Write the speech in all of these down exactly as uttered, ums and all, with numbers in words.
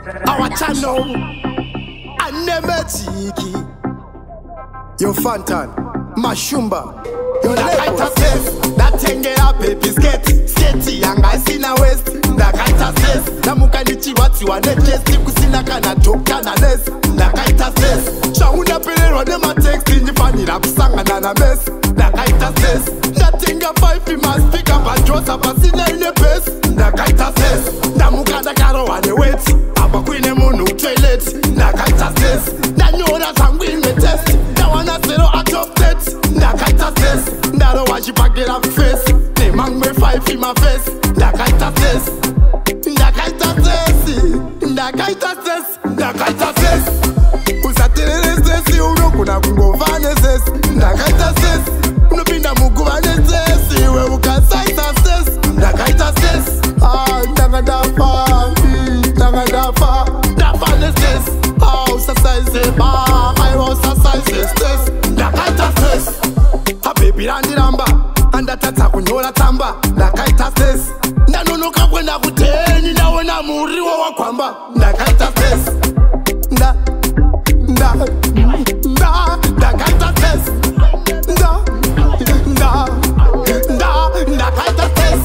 our channel Anemechiki. Yo Fantan, Mashumba. Yo Nakaita says, that tenge ya baby skate. Skate yanga sina west. Nakaita says, namukanichi wati wane chesti. Kusina kana dokta na les. Nakaita says, shauna pele rode ma text. Njifani rap sanga na na mess. Nakaita says, that tenga five fi ma speak up and draw sapa sina ine pes. Nakaita says, namukanda karo wane wait. Aba kwine munu toilet. Nakaita says, nanyora tangu ime test. Nawana zero adopted. Nakaita says, Ndaro waji bagel up face. They mang me five in my face. Nakaita says, Nakaita says, Nakaita says, Nakaita says. Usatele says, uno kuna kungo vane says. Nakaita says, uno pinda mugu vane says. Iwe ukasaita says. Nakaita says, ah, Nagadafa, Nagadafa, Dafane says. Ah, usasaize, ah, I was usasaize says. Nakaita says. Baby randi ramba anda tata kunyola tamba Nakaita says ndanunuka kwenda kuteni nawe na muriwo wa kwamba Nakaita says nda nda nda Nakaita says nda nda nda Nakaita says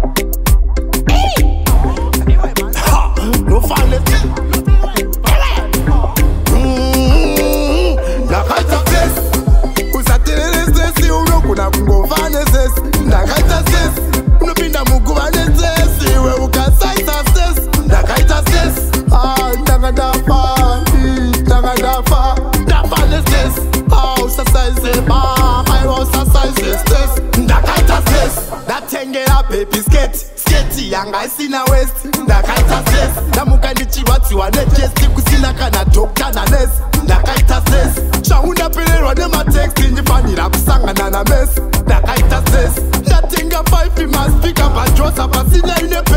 ha no fun it Nakaita says kuna kungo vane says. Nakaita says, uno pinda mugu vane says. Iwe ukasaita says. Nakaita says, ah, Nagadafa, Nagadafa, Dafane says. Ah, usasaize, ah, I was usasaize says. Nakaita says, that tenge ya baby skate. Skate yanga sina west. Nakaita says, namukanichi wati wane chesti. Kusina kana dokta na les. Nakaita says, shauna pele rode ma text. Njifani rap sanga na na mess. Nakaita says, that thing a five in my speaker, but draws up a sinner in a